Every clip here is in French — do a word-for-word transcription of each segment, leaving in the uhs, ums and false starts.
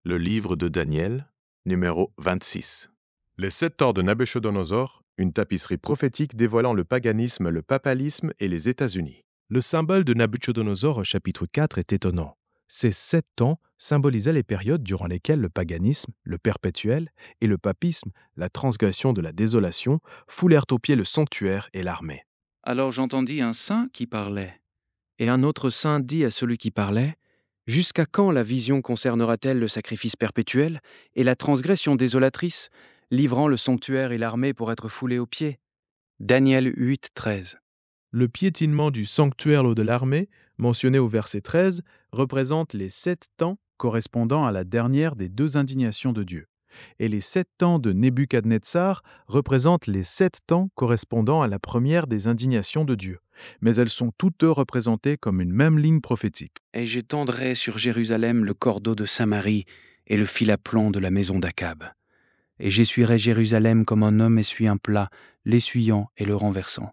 Le livre de Daniel, numéro vingt-six. Les sept ans de Nabuchodonosor, une tapisserie prophétique dévoilant le paganisme, le papalisme et les États-Unis. Le symbole de Nabuchodonosor au chapitre quatre est étonnant. Ces sept ans symbolisaient les périodes durant lesquelles le paganisme, le perpétuel, et le papisme, la transgression de la désolation, foulèrent aux pieds le sanctuaire et l'armée. Alors j'entendis un saint qui parlait. Et un autre saint dit à celui qui parlait, « Jusqu'à quand la vision concernera-t-elle le sacrifice perpétuel et la transgression désolatrice, livrant le sanctuaire et l'armée pour être foulés aux pieds ?» Daniel huit, treize. Le piétinement du sanctuaire ou de l'armée, mentionné au verset treize, représente les sept temps correspondant à la dernière des deux indignations de Dieu. Et les sept temps de Nebuchadnezzar représentent les sept temps correspondant à la première des indignations de Dieu. Mais elles sont toutes deux représentées comme une même ligne prophétique. Et j'étendrai sur Jérusalem le cordeau de Samarie et le fil à plomb de la maison d'Akab. Et j'essuierai Jérusalem comme un homme essuie un plat, l'essuyant et le renversant.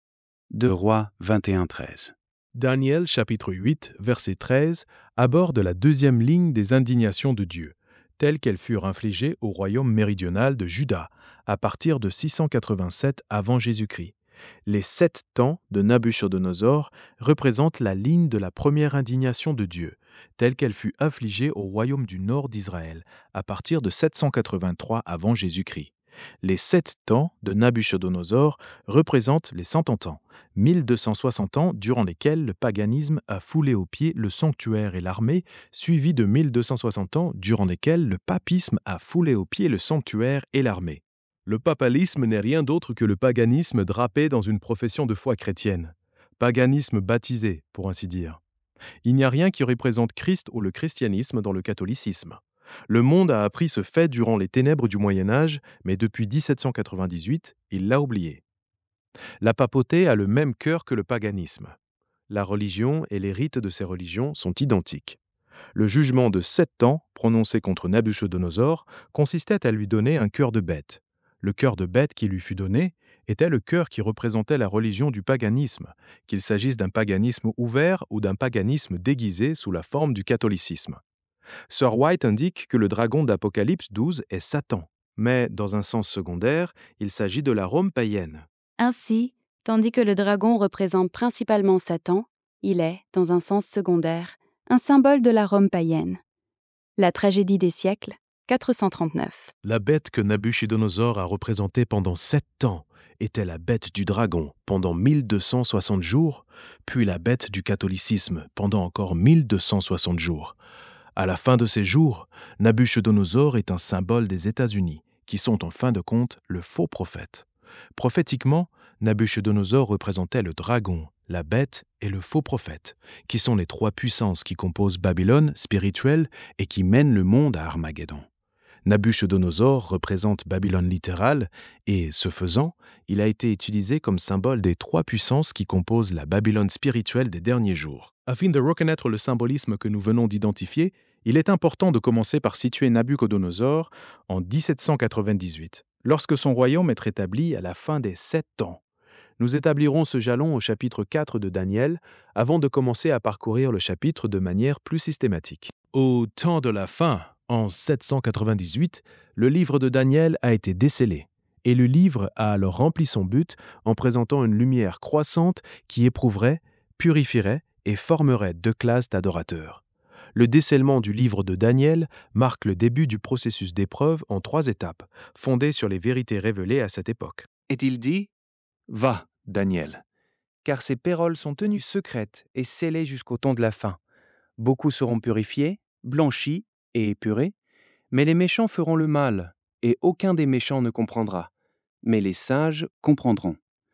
deux Rois vingt et un, treize. Daniel chapitre huit, verset treize, aborde la deuxième ligne des indignations de Dieu, telles qu'elles furent infligées au royaume méridional de Juda, à partir de six cent quatre-vingt-sept avant Jésus-Christ. Les sept temps de Nabuchodonosor représentent la ligne de la première indignation de Dieu, telle qu'elle fut infligée au royaume du nord d'Israël, à partir de sept cent quatre-vingt-trois avant Jésus-Christ. Les sept temps de Nabuchodonosor représentent les cent ans, mille deux cent soixante ans durant lesquels le paganisme a foulé aux pieds le sanctuaire et l'armée, suivi de mille deux cent soixante ans durant lesquels le papisme a foulé aux pieds le sanctuaire et l'armée. Le papalisme n'est rien d'autre que le paganisme drapé dans une profession de foi chrétienne. Paganisme baptisé, pour ainsi dire. Il n'y a rien qui représente Christ ou le christianisme dans le catholicisme. Le monde a appris ce fait durant les ténèbres du Moyen-Âge, mais depuis dix-sept cent quatre-vingt-dix-huit, il l'a oublié. La papauté a le même cœur que le paganisme. La religion et les rites de ces religions sont identiques. Le jugement de sept ans prononcé contre Nabuchodonosor consistait à lui donner un cœur de bête. Le cœur de bête qui lui fut donné était le cœur qui représentait la religion du paganisme, qu'il s'agisse d'un paganisme ouvert ou d'un paganisme déguisé sous la forme du catholicisme. Sir White indique que le dragon d'Apocalypse douze est Satan, mais dans un sens secondaire, il s'agit de la Rome païenne. Ainsi, tandis que le dragon représente principalement Satan, il est, dans un sens secondaire, un symbole de la Rome païenne. La tragédie des siècles, quatre cent trente-neuf. La bête que Nabuchodonosor a représentée pendant sept ans était la bête du dragon pendant mille deux cent soixante jours, puis la bête du catholicisme pendant encore mille deux cent soixante jours. À la fin de ces jours, Nabuchodonosor est un symbole des États-Unis, qui sont en fin de compte le faux prophète. Prophétiquement, Nabuchodonosor représentait le dragon, la bête et le faux prophète, qui sont les trois puissances qui composent Babylone spirituelle et qui mènent le monde à Armageddon. Nabuchodonosor représente Babylone littérale et, ce faisant, il a été utilisé comme symbole des trois puissances qui composent la Babylone spirituelle des derniers jours. Afin de reconnaître le symbolisme que nous venons d'identifier, il est important de commencer par situer Nabuchodonosor en dix-sept cent quatre-vingt-dix-huit, lorsque son royaume est rétabli à la fin des sept ans. Nous établirons ce jalon au chapitre quatre de Daniel, avant de commencer à parcourir le chapitre de manière plus systématique. Au temps de la fin, en sept cent quatre-vingt-dix-huit, le livre de Daniel a été décellé, et le livre a alors rempli son but en présentant une lumière croissante qui éprouverait, purifierait et formerait deux classes d'adorateurs. Le décèlement du livre de Daniel marque le début du processus d'épreuve en trois étapes, fondé sur les vérités révélées à cette époque. Et-il dit, « Va, Daniel, car ces péroles sont tenues secrètes et scellées jusqu'au temps de la fin. Beaucoup seront purifiés, blanchis et épurés, mais les méchants feront le mal, et aucun des méchants ne comprendra. Mais les sages comprendront. »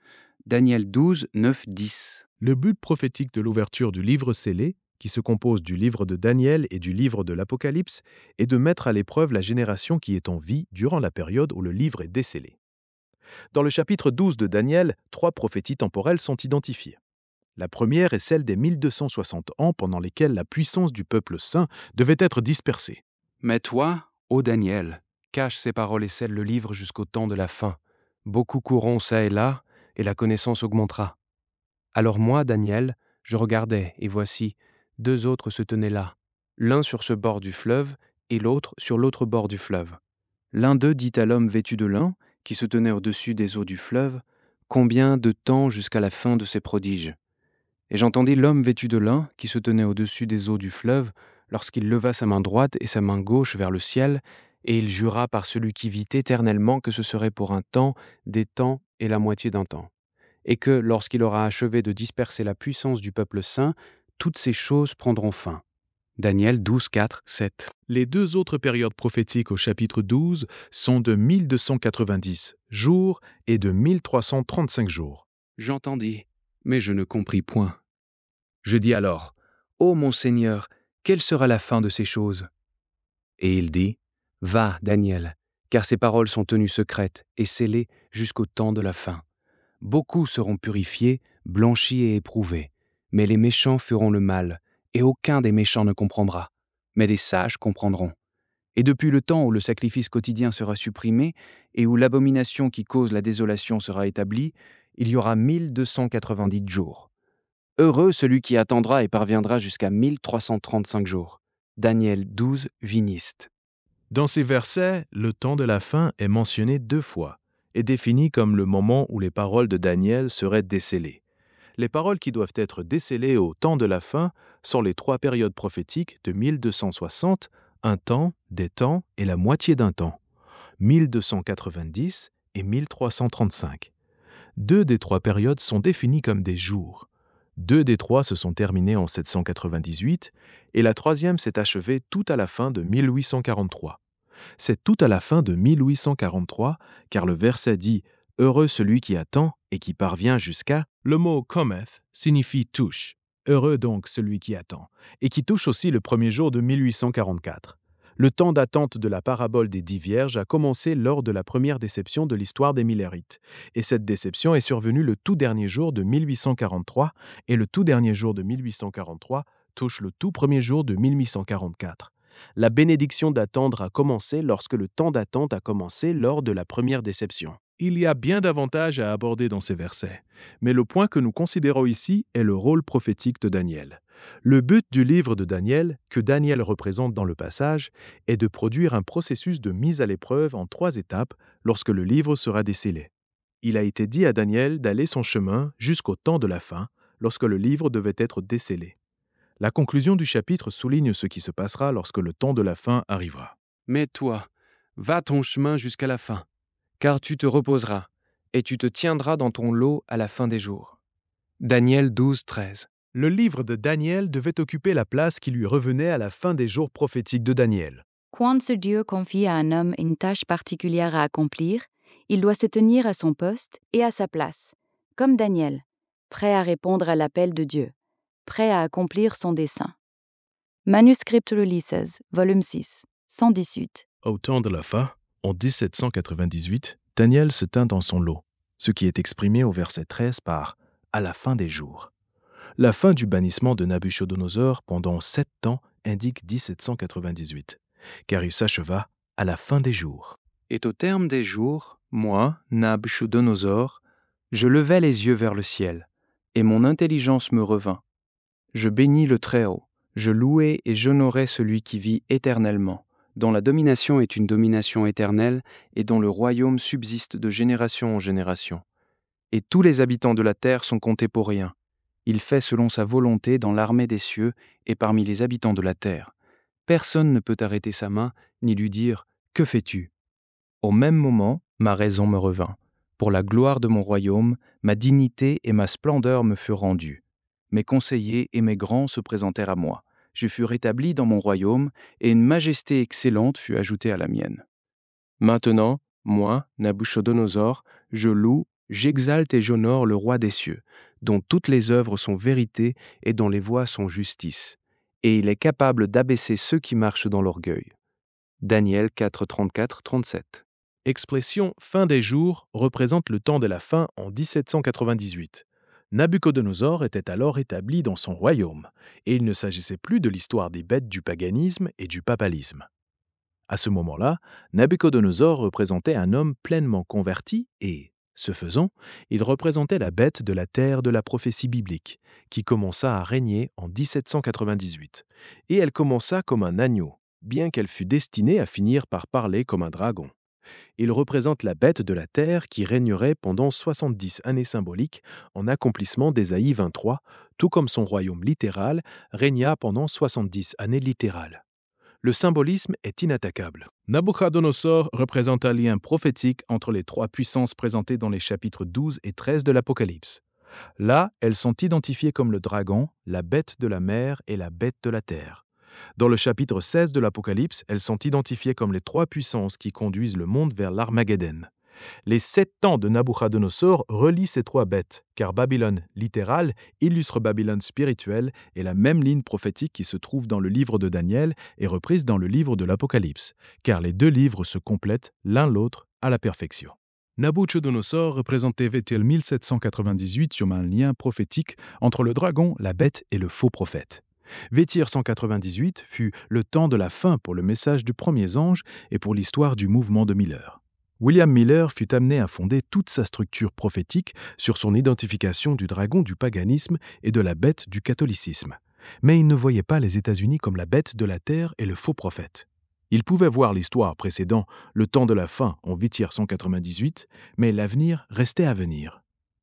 Daniel douze, neuf, dix. Le but prophétique de l'ouverture du livre scellé, qui se compose du livre de Daniel et du livre de l'Apocalypse, est de mettre à l'épreuve la génération qui est en vie durant la période où le livre est décellé. Dans le chapitre douze de Daniel, trois prophéties temporelles sont identifiées. La première est celle des mille deux cent soixante ans pendant lesquels la puissance du peuple saint devait être dispersée. Mais toi, ô Daniel, cache ces paroles et scelle le livre jusqu'au temps de la fin. Beaucoup courront çà et là, et la connaissance augmentera. Alors moi, Daniel, je regardais, et voici, deux autres se tenaient là, l'un sur ce bord du fleuve et l'autre sur l'autre bord du fleuve. L'un d'eux dit à l'homme vêtu de lin, qui se tenait au-dessus des eaux du fleuve, « Combien de temps jusqu'à la fin de ces prodiges ?» Et j'entendis l'homme vêtu de lin, qui se tenait au-dessus des eaux du fleuve, lorsqu'il leva sa main droite et sa main gauche vers le ciel, et il jura par celui qui vit éternellement que ce serait pour un temps, des temps et la moitié d'un temps, et que, lorsqu'il aura achevé de disperser la puissance du peuple saint, toutes ces choses prendront fin. Daniel douze, quatre, sept. Les deux autres périodes prophétiques au chapitre douze sont de mille deux cent quatre-vingt-dix jours et de mille trois cent trente-cinq jours. J'entendis, mais je ne compris point. Je dis alors, « Ô mon Seigneur, quelle sera la fin de ces choses ?» Et il dit, « Va, Daniel, car ces paroles sont tenues secrètes et scellées jusqu'au temps de la fin. Beaucoup seront purifiés, blanchis et éprouvés, mais les méchants feront le mal, et aucun des méchants ne comprendra, mais des sages comprendront. Et depuis le temps où le sacrifice quotidien sera supprimé et où l'abomination qui cause la désolation sera établie, il y aura mille deux cent quatre-vingt-dix jours. Heureux celui qui attendra et parviendra jusqu'à mille trois cent trente-cinq jours. » Daniel douze, viniste. Dans ces versets, le temps de la fin est mentionné deux fois et défini comme le moment où les paroles de Daniel seraient décellées. Les paroles qui doivent être décellées au temps de la fin sont les trois périodes prophétiques de mille deux cent soixante, un temps, des temps et la moitié d'un temps, mille deux cent quatre-vingt-dix et mille trois cent trente-cinq. Deux des trois périodes sont définies comme des jours. Deux des trois se sont terminés en sept cent quatre-vingt-dix-huit et la troisième s'est achevée tout à la fin de mille huit cent quarante-trois. C'est tout à la fin de mille huit cent quarante-trois, car le verset dit « Heureux celui qui attend et qui parvient jusqu'à ». Le mot « cometh » signifie « touche ». Heureux donc celui qui attend, et qui touche aussi le premier jour de mille huit cent quarante-quatre. Le temps d'attente de la parabole des dix vierges a commencé lors de la première déception de l'histoire des Millérites, et cette déception est survenue le tout dernier jour de mille huit cent quarante-trois, et le tout dernier jour de mille huit cent quarante-trois touche le tout premier jour de mille huit cent quarante-quatre. La bénédiction d'attendre a commencé lorsque le temps d'attente a commencé lors de la première déception. Il y a bien davantage à aborder dans ces versets, mais le point que nous considérons ici est le rôle prophétique de Daniel. Le but du livre de Daniel, que Daniel représente dans le passage, est de produire un processus de mise à l'épreuve en trois étapes lorsque le livre sera décellé. Il a été dit à Daniel d'aller son chemin jusqu'au temps de la fin, lorsque le livre devait être décellé. La conclusion du chapitre souligne ce qui se passera lorsque le temps de la fin arrivera. « Mais toi, va ton chemin jusqu'à la fin, car tu te reposeras, et tu te tiendras dans ton lot à la fin des jours. » Daniel douze, treize. Le livre de Daniel devait occuper la place qui lui revenait à la fin des jours prophétiques de Daniel. Quand ce Dieu confie à un homme une tâche particulière à accomplir, il doit se tenir à son poste et à sa place, comme Daniel, prêt à répondre à l'appel de Dieu, prêt à accomplir son dessein. Manuscript Releases, volume six, cent dix-huit. Au temps de la fin, en dix-sept cent quatre-vingt-dix-huit, Daniel se tint dans son lot, ce qui est exprimé au verset treize par « à la fin des jours ». La fin du bannissement de Nabuchodonosor pendant sept ans indique dix-sept cent quatre-vingt-dix-huit, car il s'acheva à la fin des jours. Et au terme des jours, moi, Nabuchodonosor, je levai les yeux vers le ciel, et mon intelligence me revint. Je bénis le Très-Haut, je louai et j'honorai celui qui vit éternellement, dont la domination est une domination éternelle et dont le royaume subsiste de génération en génération. Et tous les habitants de la terre sont comptés pour rien. Il fait selon sa volonté dans l'armée des cieux et parmi les habitants de la terre. Personne ne peut arrêter sa main ni lui dire « Que fais-tu » Au même moment, ma raison me revint. Pour la gloire de mon royaume, ma dignité et ma splendeur me furent rendues. Mes conseillers et mes grands se présentèrent à moi. Je fus rétabli dans mon royaume, et une majesté excellente fut ajoutée à la mienne. Maintenant, moi, Nabuchodonosor, je loue, j'exalte et j'honore le roi des cieux, dont toutes les œuvres sont vérité et dont les voies sont justice. Et il est capable d'abaisser ceux qui marchent dans l'orgueil. Daniel quatre, trente-quatre à trente-sept. Expression « fin des jours » représente le temps de la fin en dix-sept cent quatre-vingt-dix-huit. Nabuchodonosor était alors établi dans son royaume, et il ne s'agissait plus de l'histoire des bêtes du paganisme et du papalisme. À ce moment-là, Nabuchodonosor représentait un homme pleinement converti et, ce faisant, il représentait la bête de la terre de la prophétie biblique, qui commença à régner en dix-sept cent quatre-vingt-dix-huit. Et elle commença comme un agneau, bien qu'elle fût destinée à finir par parler comme un dragon. Il représente la bête de la terre qui régnerait pendant soixante-dix années symboliques en accomplissement d'Ésaïe vingt-trois, tout comme son royaume littéral régna pendant soixante-dix années littérales. Le symbolisme est inattaquable. Nabuchodonosor représente un lien prophétique entre les trois puissances présentées dans les chapitres douze et treize de l'Apocalypse. Là, elles sont identifiées comme le dragon, la bête de la mer et la bête de la terre. Dans le chapitre seize de l'Apocalypse, elles sont identifiées comme les trois puissances qui conduisent le monde vers l'Armageddon. Les sept ans de Nabuchodonosor relient ces trois bêtes, car Babylone littérale illustre Babylone spirituelle et la même ligne prophétique qui se trouve dans le livre de Daniel est reprise dans le livre de l'Apocalypse, car les deux livres se complètent l'un l'autre à la perfection. Nabuchodonosor représentait Vétel mille sept cent quatre-vingt-dix-huit comme un lien prophétique entre le dragon, la bête et le faux prophète. Vétir cent quatre-vingt-dix-huit fut le temps de la fin pour le message du premier ange et pour l'histoire du mouvement de Miller. William Miller fut amené à fonder toute sa structure prophétique sur son identification du dragon du paganisme et de la bête du catholicisme. Mais il ne voyait pas les États-Unis comme la bête de la terre et le faux prophète. Il pouvait voir l'histoire précédant le temps de la fin en Vétir cent quatre-vingt-dix-huit, mais l'avenir restait à venir.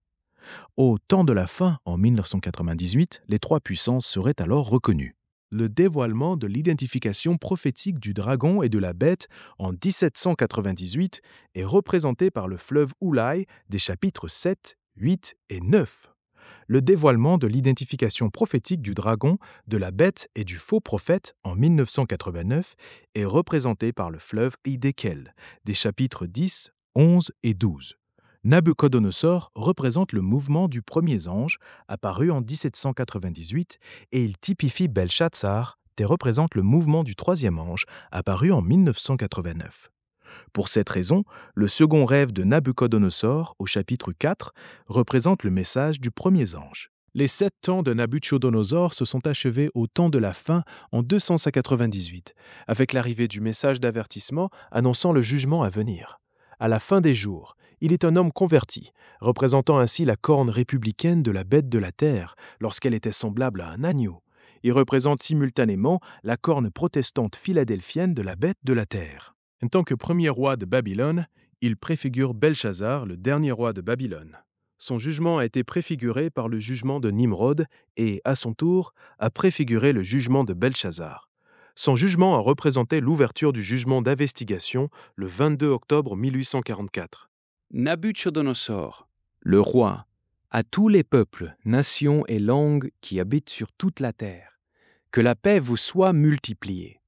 Au temps de la fin, en mille neuf cent quatre-vingt-dix-huit, les trois puissances seraient alors reconnues. Le dévoilement de l'identification prophétique du dragon et de la bête en dix-sept cent quatre-vingt-dix-huit est représenté par le fleuve Ulai des chapitres sept, huit et neuf. Le dévoilement de l'identification prophétique du dragon, de la bête et du faux prophète en mille neuf cent quatre-vingt-neuf est représenté par le fleuve Hiddekel des chapitres dix, onze et douze. Nabuchodonosor représente le mouvement du premier ange, apparu en dix-sept cent quatre-vingt-dix-huit, et il typifie Belshazzar, et représente le mouvement du troisième ange, apparu en mille neuf cent quatre-vingt-neuf. Pour cette raison, le second rêve de Nabuchodonosor, au chapitre quatre, représente le message du premier ange. Les sept temps de Nabuchodonosor se sont achevés au temps de la fin en deux cent quatre-vingt-dix-huit, avec l'arrivée du message d'avertissement annonçant le jugement à venir. À la fin des jours, il est un homme converti, représentant ainsi la corne républicaine de la bête de la terre, lorsqu'elle était semblable à un agneau. Il représente simultanément la corne protestante philadelphienne de la bête de la terre. En tant que premier roi de Babylone, il préfigure Belshazzar, le dernier roi de Babylone. Son jugement a été préfiguré par le jugement de Nimrod et, à son tour, a préfiguré le jugement de Belshazzar. Son jugement a représenté l'ouverture du jugement d'investigation le vingt-deux octobre mille huit cent quarante-quatre. Nabuchodonosor, le roi, à tous les peuples, nations et langues qui habitent sur toute la terre, que la paix vous soit multipliée.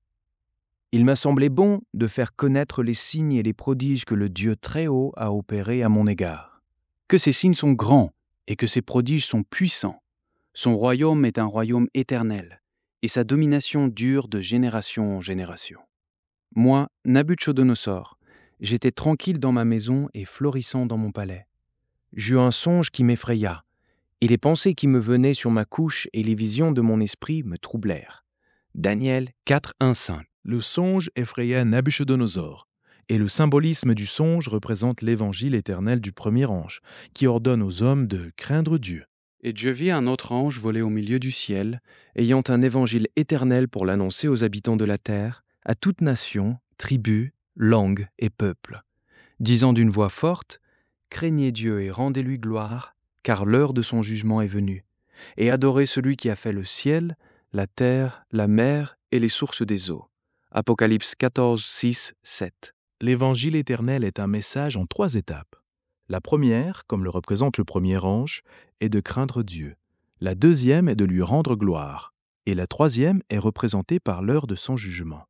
Il m'a semblé bon de faire connaître les signes et les prodiges que le Dieu Très-Haut a opérés à mon égard. Que ces signes sont grands et que ces prodiges sont puissants. Son royaume est un royaume éternel, et sa domination dure de génération en génération. Moi, Nabuchodonosor, j'étais tranquille dans ma maison et florissant dans mon palais. J'eus un songe qui m'effraya, et les pensées qui me venaient sur ma couche et les visions de mon esprit me troublèrent. Daniel quatre, un, cinq. Le songe effraya Nabuchodonosor, et le symbolisme du songe représente l'évangile éternel du premier ange, qui ordonne aux hommes de craindre Dieu. Et je vis un autre ange voler au milieu du ciel, ayant un évangile éternel pour l'annoncer aux habitants de la terre, à toute nation, tribu, langue et peuple, disant d'une voix forte, « Craignez Dieu et rendez-lui gloire, car l'heure de son jugement est venue, et adorez celui qui a fait le ciel, la terre, la mer et les sources des eaux. » Apocalypse quatorze, six, sept. L'évangile éternel est un message en trois étapes. La première, comme le représente le premier ange, est de craindre Dieu. La deuxième est de lui rendre gloire. Et la troisième est représentée par l'heure de son jugement.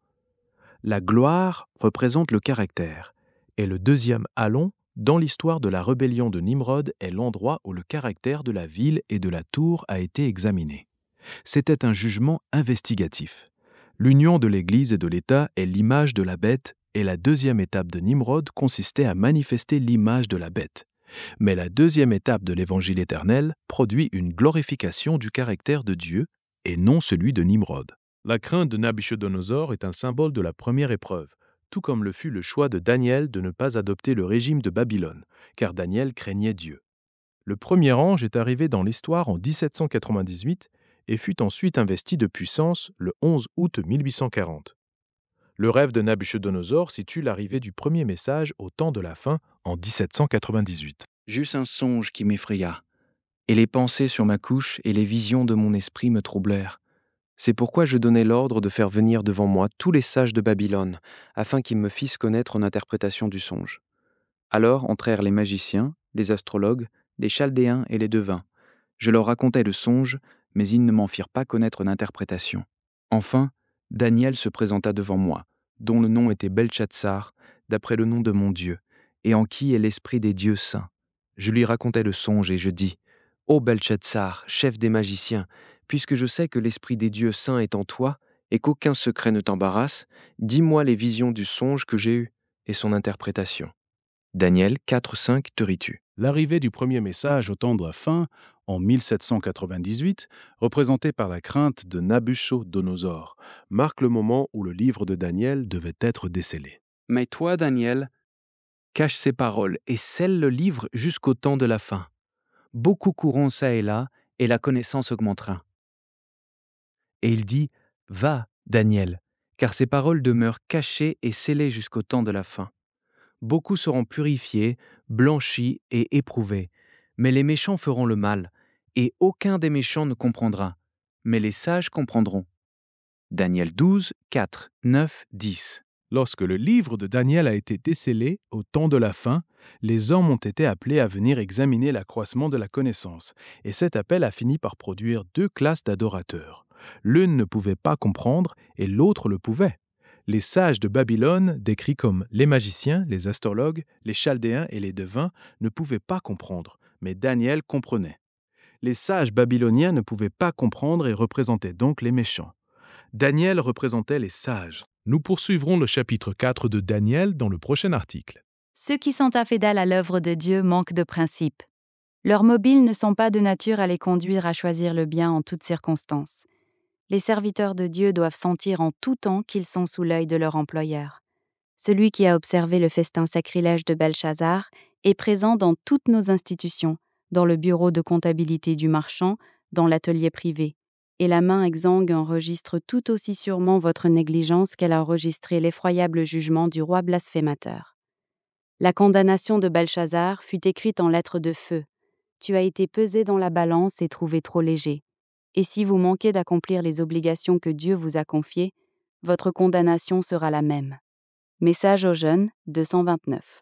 La gloire représente le caractère. Et le deuxième halon, dans l'histoire de la rébellion de Nimrod, est l'endroit où le caractère de la ville et de la tour a été examiné. C'était un jugement investigatif. L'union de l'Église et de l'État est l'image de la bête, et la deuxième étape de Nimrod consistait à manifester l'image de la bête. Mais la deuxième étape de l'Évangile éternel produit une glorification du caractère de Dieu et non celui de Nimrod. La crainte de Nabuchodonosor est un symbole de la première épreuve, tout comme le fut le choix de Daniel de ne pas adopter le régime de Babylone, car Daniel craignait Dieu. Le premier ange est arrivé dans l'histoire en dix-sept cent quatre-vingt-dix-huit et fut ensuite investi de puissance le onze août mille huit cent quarante. Le rêve de Nabuchodonosor situe l'arrivée du premier message au temps de la fin en dix-sept cent quatre-vingt-dix-huit. J'eus un songe qui m'effraya, et les pensées sur ma couche et les visions de mon esprit me troublèrent. C'est pourquoi je donnai l'ordre de faire venir devant moi tous les sages de Babylone, afin qu'ils me fissent connaître en interprétation du songe. Alors entrèrent les magiciens, les astrologues, les chaldéens et les devins. Je leur racontai le songe, mais ils ne m'en firent pas connaître l'interprétation. Enfin, Daniel se présenta devant moi, dont le nom était Belchatsar, d'après le nom de mon Dieu, et en qui est l'esprit des dieux saints. Je lui racontai le songe et je dis : « Ô Belchatsar, chef des magiciens, puisque je sais que l'esprit des dieux saints est en toi, et qu'aucun secret ne t'embarrasse, dis-moi les visions du songe que j'ai eu et son interprétation. » Daniel quatre cinq Teritu. L'arrivée du premier message au temps de la fin, en mille sept cent quatre-vingt-dix-huit, représentée par la crainte de Nabuchodonosor, marque le moment où le livre de Daniel devait être décellé. Mais toi, Daniel, cache ces paroles et scelle le livre jusqu'au temps de la fin. Beaucoup courront çà et là, et la connaissance augmentera. Et il dit : Va, Daniel, car ces paroles demeurent cachées et scellées jusqu'au temps de la fin. Beaucoup seront purifiés, blanchis et éprouvés, mais les méchants feront le mal, et aucun des méchants ne comprendra, mais les sages comprendront. Daniel douze, quatre, neuf, dix. Lorsque le livre de Daniel a été décellé au temps de la fin, les hommes ont été appelés à venir examiner l'accroissement de la connaissance, et cet appel a fini par produire deux classes d'adorateurs. L'une ne pouvait pas comprendre et l'autre le pouvait. Les sages de Babylone, décrits comme les magiciens, les astrologues, les chaldéens et les devins, ne pouvaient pas comprendre, mais Daniel comprenait. Les sages babyloniens ne pouvaient pas comprendre et représentaient donc les méchants. Daniel représentait les sages. Nous poursuivrons le chapitre quatre de Daniel dans le prochain article. Ceux qui sont infidèles à l'œuvre de Dieu manquent de principes. Leurs mobiles ne sont pas de nature à les conduire à choisir le bien en toutes circonstances. Les serviteurs de Dieu doivent sentir en tout temps qu'ils sont sous l'œil de leur employeur. Celui qui a observé le festin sacrilège de Belchazzar est présent dans toutes nos institutions, dans le bureau de comptabilité du marchand, dans l'atelier privé. Et la main exsangue enregistre tout aussi sûrement votre négligence qu'elle a enregistré l'effroyable jugement du roi blasphémateur. La condamnation de Belchazzar fut écrite en lettres de feu. Tu as été pesé dans la balance et trouvé trop léger. Et si vous manquez d'accomplir les obligations que Dieu vous a confiées, votre condamnation sera la même. Message aux jeunes, deux cent vingt-neuf.